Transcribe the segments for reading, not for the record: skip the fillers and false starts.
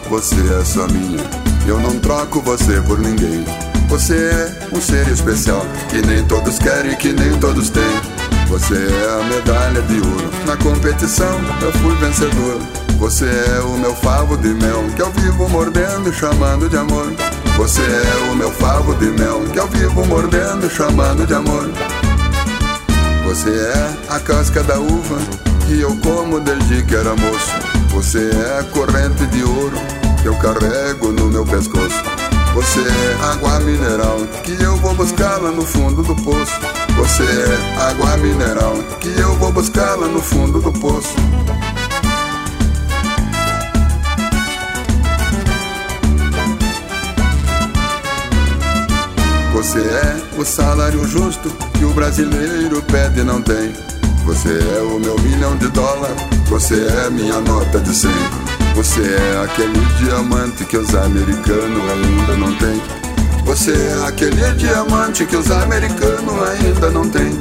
você é só minha. Eu não troco você por ninguém. Você é um ser especial, que nem todos querem, que nem todos têm. Você é a medalha de ouro, na competição eu fui vencedor. Você é o meu favo de mel, que eu vivo mordendo, chamando de amor. Você é o meu favo de mel, que eu vivo mordendo, chamando de amor. Você é a casca da uva, que eu como desde que era moço. Você é a corrente de ouro, que eu carrego no meu pescoço. Você é água mineral, que eu vou buscá-la no fundo do poço. Você é água mineral, que eu vou buscá-la no fundo do poço. Você é o salário justo que o brasileiro pede e não tem. Você é o meu $1.000.000, você é minha nota de 100. Você é aquele diamante que os americanos ainda não têm. Você é aquele diamante que os americanos ainda não têm.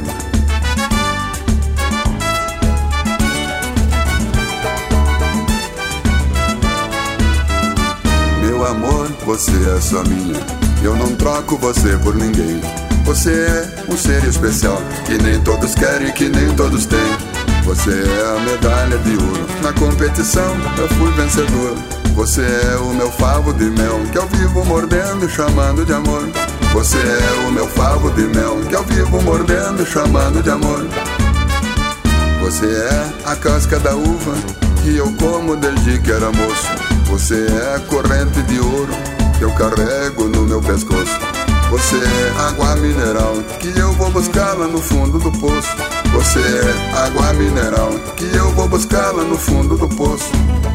Meu amor, você é só minha. Eu não troco você por ninguém. Você é um ser especial, que nem todos querem, que nem todos têm. Você é a medalha de ouro, na competição eu fui vencedor. Você é o meu favo de mel, que eu vivo mordendo, chamando de amor. Você é o meu favo de mel, que eu vivo mordendo, chamando de amor. Você é a casca da uva, que eu como desde que era moço. Você é a corrente de ouro, que eu carrego no meu pescoço. Você é água mineral, que eu vou buscá-la no fundo do poço. Você é água mineral, que eu vou buscá-la no fundo do poço.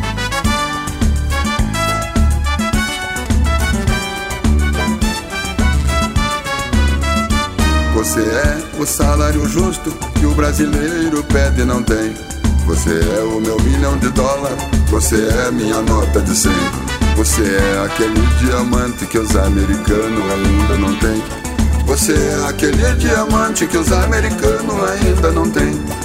Você é o salário justo que o brasileiro pede e não tem. Você é o meu $1.000.000, você é minha nota de 100. Você é aquele diamante que os americanos ainda não têm. Você é aquele diamante que os americanos ainda não têm.